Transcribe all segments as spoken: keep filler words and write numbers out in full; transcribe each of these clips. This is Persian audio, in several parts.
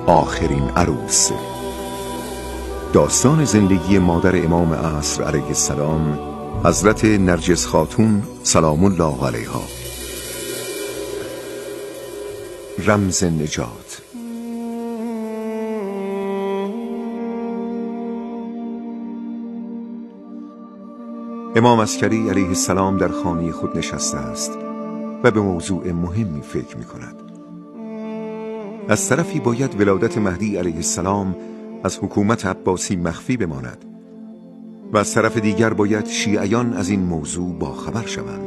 آخرین عروس. داستان زندگی مادر امام عصر علیه السلام، حضرت نرجس خاتون سلام الله علیها. رمز نجات. امام عسکری علیه السلام در خانه خود نشسته است و به موضوع مهمی فکر می کند. از طرفی باید ولادت مهدی علیه السلام از حکومت عباسی مخفی بماند و از طرف دیگر باید شیعیان از این موضوع باخبر شوند.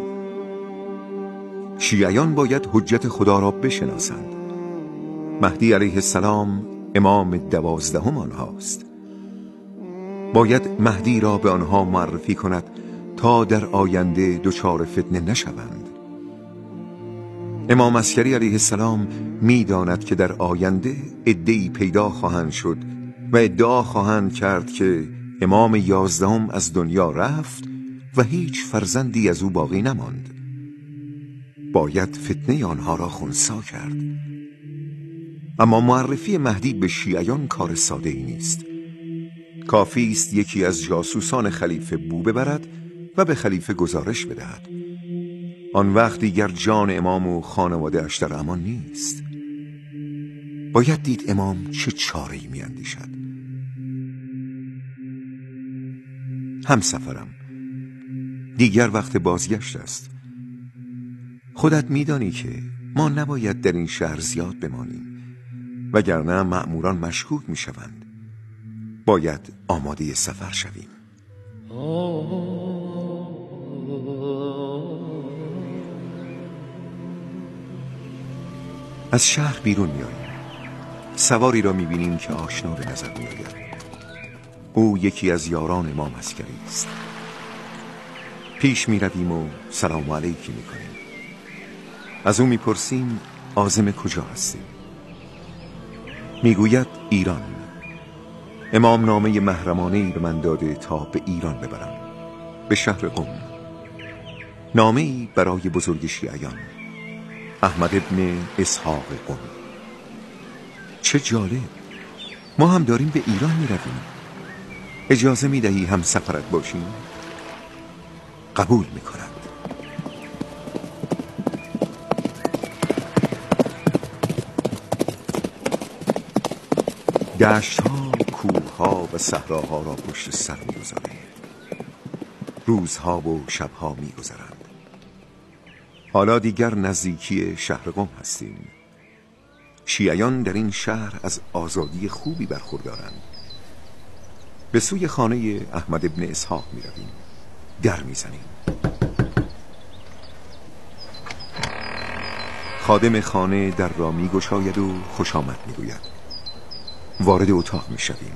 شیعیان باید حجت خدا را بشناسند. مهدی علیه السلام امام دوازدهم آنهاست. باید مهدی را به آنها معرفی کند تا در آینده دچار فتنه نشوند. امام عسکری علیه السلام می داند که در آینده عده‌ای پیدا خواهند شد و ادعا خواهند کرد که امام یازدهم از دنیا رفت و هیچ فرزندی از او باقی نماند. باید فتنه آنها را خنثی کرد. اما معرفی مهدی به شیعیان کار ساده ای نیست. کافی است یکی از جاسوسان خلیفه بو ببرد و به خلیفه گزارش بدهد. آن وقت دیگر جان امام و خانواده اش در امان نیست. باید دید امام چه چاره‌ای می‌اندیشد. همسفرم، دیگر وقت بازگشت است. خودت می‌دانی که ما نباید در این شهر زیاد بمانیم، وگرنه مأموران مشکوک می‌شوند. باید آماده سفر شویم. از شهر بیرون میاییم. سواری را میبینیم که آشنا به نظر میآید. او یکی از یاران امام عسکری است. پیش میرویم و سلام علیکی میکنیم. از او میپرسیم عازم کجا هستیم. میگوید ایران. امام نامه محرمانه‌ای به من داده تا به ایران ببرم، به شهر قم. نامه‌ای برای بزرگ شیعیان، احمد ابن اسحاق قم. چه جالب، ما هم داریم به ایران می رویم. اجازه می دهی هم سفرت باشیم؟ قبول می کند. دشت ها، کوه ها و صحراها را پشت سر می گذاریم. روزها و شبها می گذرند. حالا دیگر نزدیکی شهر قم هستیم. شیعیان در این شهر از آزادی خوبی برخوردارند. به سوی خانه احمد ابن اسحاق می رویم. در می زنیم. خادم خانه در را می گشاید و خوش آمد می گوید. وارد اتاق می شویم.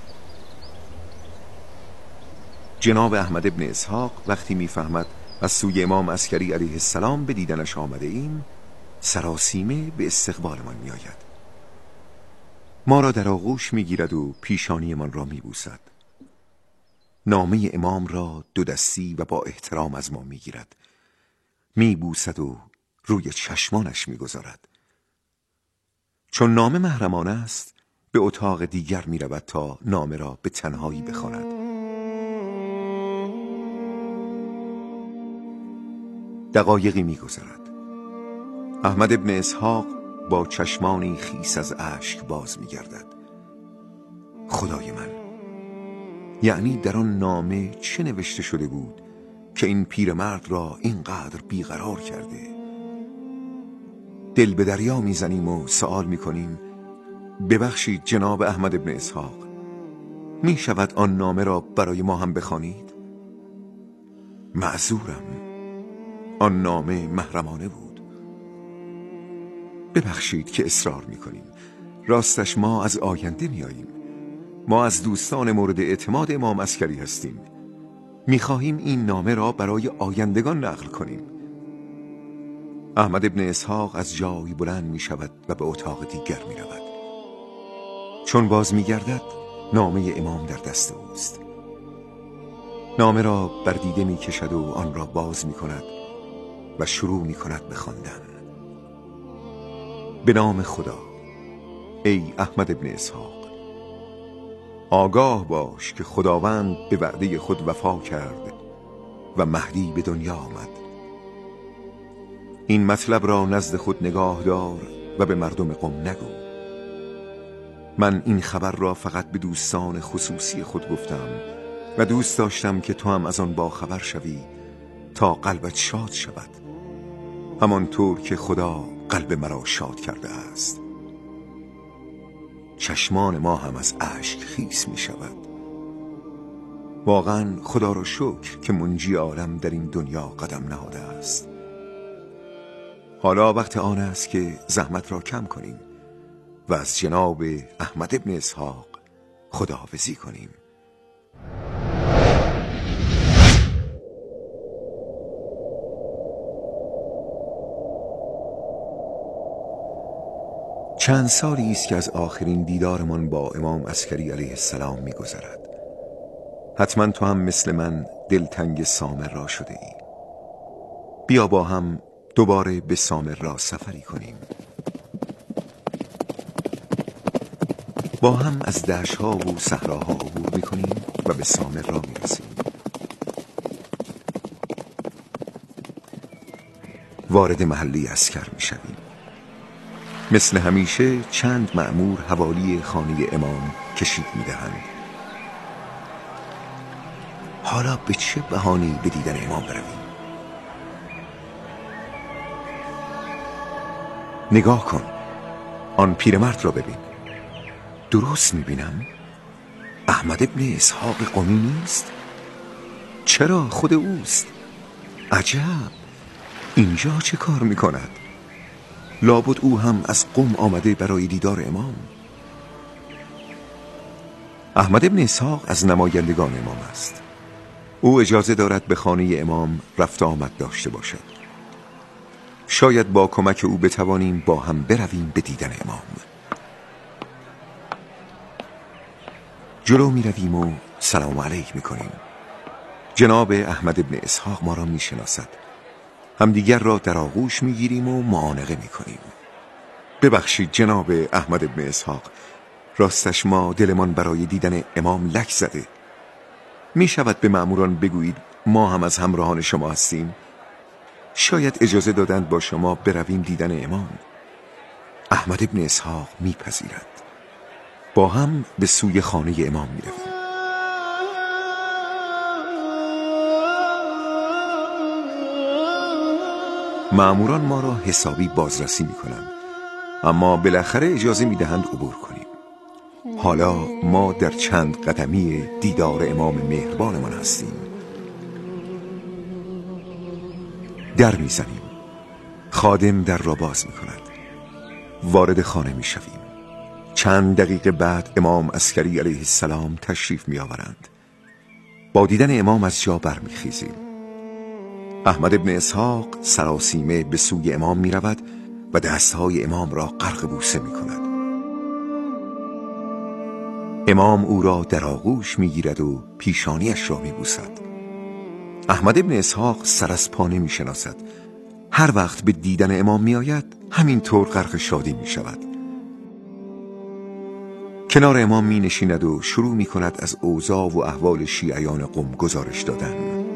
جناب احمد ابن اسحاق وقتی می فهمد از سوی امام عسکری علیه السلام به دیدنش آمده ایم، سراسیمه به استقبالمان می آید. ما را در آغوش می گیرد و پیشانیمان را می بوسد. نامه امام را دو دستی و با احترام از ما می گیرد. می بوسد و روی چشمانش می گذارد. چون نامه محرمانه است، به اتاق دیگر می رود تا نامه را به تنهایی بخواند. دقایقی می گذرد. احمد ابن اسحاق با چشمانی خیس از اشک باز می گردد. خدای من، یعنی در آن نامه چه نوشته شده بود که این پیرمرد را اینقدر بیقرار کرده؟ دل به دریا می زنیم و سوال می کنیم ببخشید جناب احمد ابن اسحاق، می شود آن نامه را برای ما هم بخوانید؟ معذورم، آن نامه محرمانه بود. ببخشید که اصرار میکنیم. راستش ما از آینده میاییم. ما از دوستان مورد اعتماد امام عسکری هستیم. میخواهیم این نامه را برای آیندگان نقل کنیم. احمد ابن اسحاق از جای بلند میشود و به اتاق دیگر میرود. چون باز میگردد، نامه امام در دست اوست. نامه را بر دیده میکشد و آن را باز میکند و شروع میکند به خواندن. به نام خدا، ای احمد ابن اسحاق، آگاه باش که خداوند به وعده خود وفا کرد و مهدی به دنیا آمد. این مطلب را نزد خود نگاه دار و به مردم قم نگو. من این خبر را فقط به دوستان خصوصی خود گفتم و دوست داشتم که تو هم از آن با خبر شوی تا قلبت شاد شود، همانطور که خدا قلب مرا شاد کرده است. چشمان ما هم از اشک خیس می شود. واقعا خدا را شکر که منجی عالم در این دنیا قدم نهاده است. حالا وقت آن است که زحمت را کم کنیم و از جناب احمد ابن اسحاق خداحافظی کنیم. چند سالی است که از آخرین دیدارمان با امام عسکری علیه السلام می‌گذرد. حتما تو هم مثل من دلتنگ سامر را شده ای. بیا با هم دوباره به سامر را سفری کنیم. با هم از دشت‌ها و صحراها عبور می‌کنیم و به سامر را می‌رسیم. وارد محله عسکر می‌شویم. مثل همیشه چند مأمور حوالی خانه امام کشید می‌دهند. حالا به چه بهانه‌ای به دیدن امام برویم؟ نگاه کن، آن پیرمرد را ببین. درست می‌بینم؟ احمد ابن اسحاق قمی نیست؟ چرا خود اوست؟ عجب، اینجا چه کار می‌کند؟ لابد او هم از قم آمده برای دیدار امام. احمد ابن اسحاق از نمایندگان امام است. او اجازه دارد به خانه امام رفت آمد داشته باشد. شاید با کمک او بتوانیم با هم برویم به دیدن امام. جلو می رویم و سلام علیک می کنیم. جناب احمد ابن اسحاق ما را می شناسد. همدیگر را در آغوش می گیریم و معانقه می کنیم. ببخشید جناب احمد ابن اسحاق، راستش ما دلمان برای دیدن امام لک زده. می شود به مأموران بگویید ما هم از همراهان شما هستیم؟ شاید اجازه دادند با شما برویم دیدن امام. احمد ابن اسحاق می پذیرد. با هم به سوی خانه امام می رویم. مأموران ما را حسابی بازرسی می کنند، اما بالاخره اجازه می دهند عبور کنیم. حالا ما در چند قدمی دیدار امام مهربانمان هستیم. در می زنیم. خادم در را باز می کند. وارد خانه می شویم. چند دقیقه بعد امام عسکری علیه السلام تشریف می آورند. با دیدن امام از جا بر می خیزیم. احمد ابن اسحاق سراسیمه به سوی امام می رود و دستهای امام را غرق بوسه می کند. امام او را در آغوش می گیرد و پیشانیش را می بوسد. احمد ابن اسحاق سر از پا نمی شناسد. هر وقت به دیدن امام می آید همین طور غرق شادی می شود. کنار امام می نشیند و شروع می کند از اوضاع و احوال شیعیان قم گزارش دادن.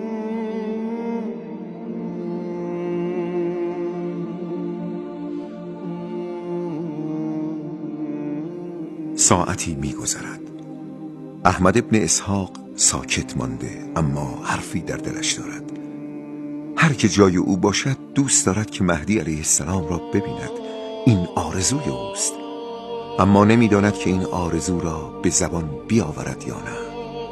ساعتی می گذرد. احمد ابن اسحاق ساکت مانده، اما حرفی در دلش دارد. هر که جای او باشد دوست دارد که مهدی علیه السلام را ببیند. این آرزوی اوست، اما نمیداند که این آرزو را به زبان بیاورد یا نه.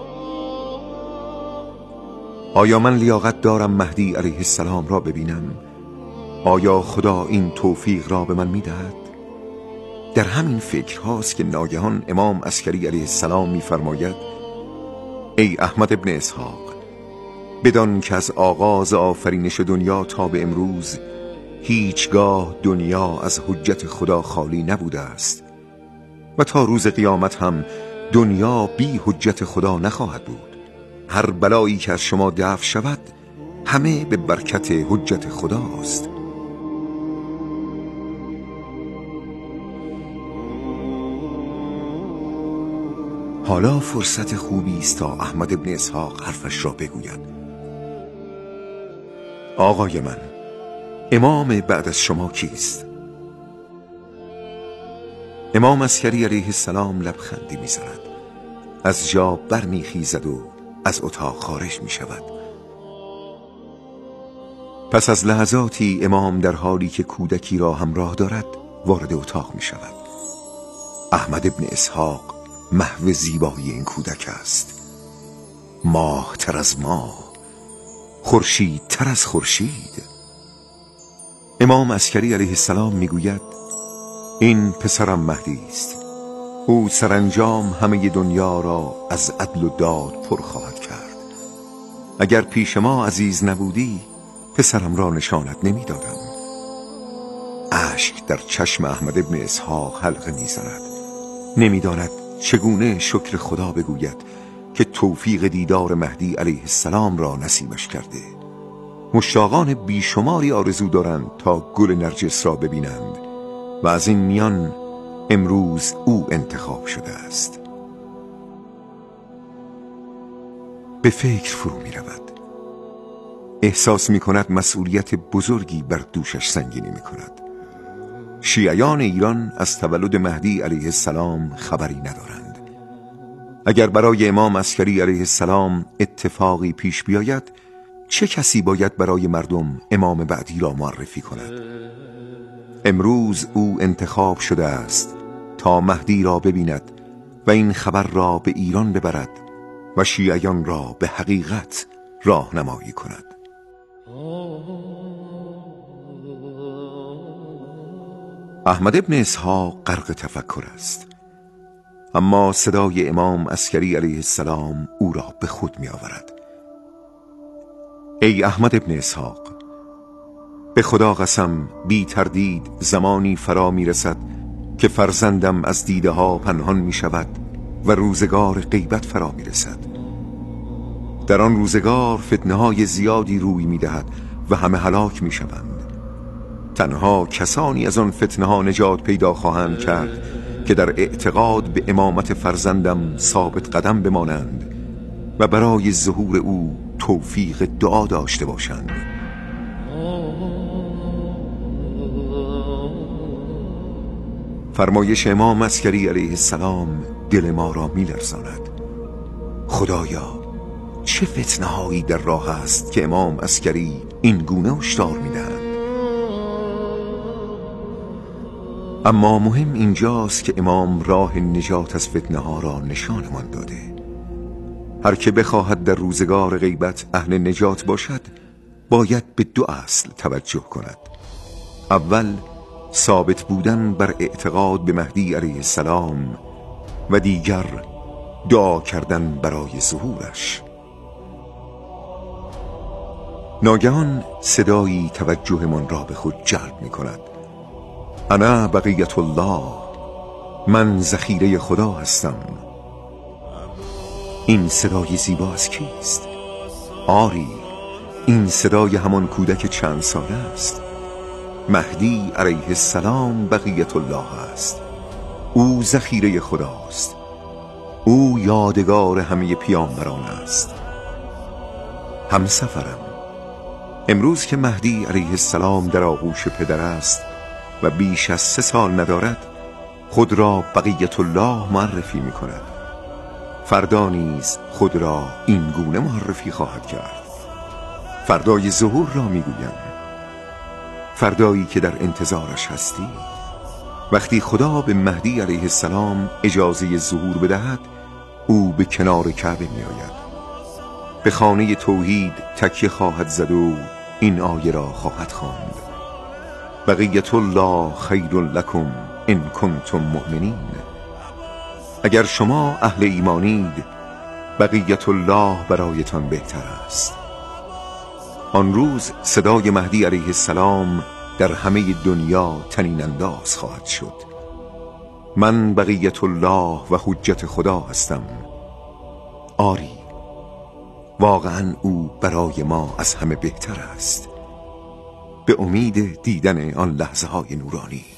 آیا من لیاقت دارم مهدی علیه السلام را ببینم؟ آیا خدا این توفیق را به من میدهد؟ در همین فکر هاست که ناگهان امام عسکری علیه السلام میفرماید: ای احمد ابن اسحاق، بدان که از آغاز آفرینش دنیا تا به امروز هیچگاه دنیا از حجت خدا خالی نبوده است و تا روز قیامت هم دنیا بی حجت خدا نخواهد بود. هر بلایی که از شما دفع شود همه به برکت حجت خداست. حالا فرصت خوبی است تا احمد ابن اسحاق حرفش را بگوید. آقای من، امام بعد از شما کیست؟ امام عسکری علیه السلام لبخندی می‌زند، از جا برمیخیزد و از اتاق خارج می‌شود. پس از لحظاتی امام در حالی که کودکی را همراه دارد وارد اتاق می‌شود. احمد ابن اسحاق محو زیبایی این کودک است، ماه تر از ماه، خورشید تر از خورشید. امام عسکری علیه السلام میگوید این پسرم مهدی است، او سرانجام همه دنیا را از عدل و داد پر خواهد کرد. اگر پیش ما عزیز نبودی پسرم را نشانت نمیدادم. اشک در چشم احمد ابن اسحاق حلقه میزند، نمیداند چگونه شکر خدا بگوید که توفیق دیدار مهدی علیه السلام را نصیبش کرده. مشتاقان بیشماری آرزو دارند تا گل نرجس را ببینند و از این میان امروز او انتخاب شده است. به فکر فرو می رود. احساس می کند مسئولیت بزرگی بر دوشش سنگینی می کند. شیعیان ایران از تولد مهدی علیه السلام خبری ندارند. اگر برای امام عسکری علیه السلام اتفاقی پیش بیاید، چه کسی باید برای مردم امام بعدی را معرفی کند؟ امروز او انتخاب شده است تا مهدی را ببیند و این خبر را به ایران ببرد و شیعیان را به حقیقت راهنمایی کند. احمد ابن اسحاق غرق تفکر است، اما صدای امام عسکری علیه السلام او را به خود می آورد. ای احمد ابن اسحاق، به خدا قسم بی تردید زمانی فرا می رسد که فرزندم از دیده ها پنهان می شود و روزگار غیبت فرا می رسد. در آن روزگار فتنه های زیادی روی می دهد و همه هلاک می شوند. تنها کسانی از آن فتنه ها نجات پیدا خواهند کرد که در اعتقاد به امامت فرزندم ثابت قدم بمانند و برای ظهور او توفیق دعا داشته باشند. فرمایش امام عسکری علیه السلام دل ما را می لرزاند. خدایا، چه فتنه هایی در راه است که امام عسکری این گونه هشدار می دهند. اما مهم اینجاست که امام راه نجات از فتنه ها را نشانمان داده. هر که بخواهد در روزگار غیبت اهل نجات باشد باید به دو اصل توجه کند. اول، ثابت بودن بر اعتقاد به مهدی علیه السلام و دیگر دعا کردن برای ظهورش. ناگهان صدایی توجه من را به خود جلب می کند. انا بقیت الله، من ذخیره خدا هستم. این صدای زیبا از کیست؟ آری، این صدای همان کودک چند ساله است. مهدی علیه السلام بقیت الله است. او ذخیره خداست. او یادگار همه پیامبران است. همسفرم، امروز که مهدی علیه السلام در آغوش پدر است و بیش از سه سال ندارد، خود را بقیت الله معرفی می کند. فردا نیز خود را این گونه معرفی خواهد کرد. فردای ظهور را می گویم، فردایی که در انتظارش هستی. وقتی خدا به مهدی علیه السلام اجازه ظهور بدهد، او به کنار کعبه می آید، به خانه توحید تکیه خواهد زد و این آیه را خواهد خواند: بقیت الله خیر لکم ان کنتم مؤمنین. اگر شما اهل ایمانید، بقیت الله برایتان بهتر است. آن روز صدای مهدی علیه السلام در همه دنیا طنین انداز خواهد شد: من بقیت الله و حجت خدا هستم. آری، واقعا او برای ما از همه بهتر است. به امید دیدن آن لحظه های نورانی.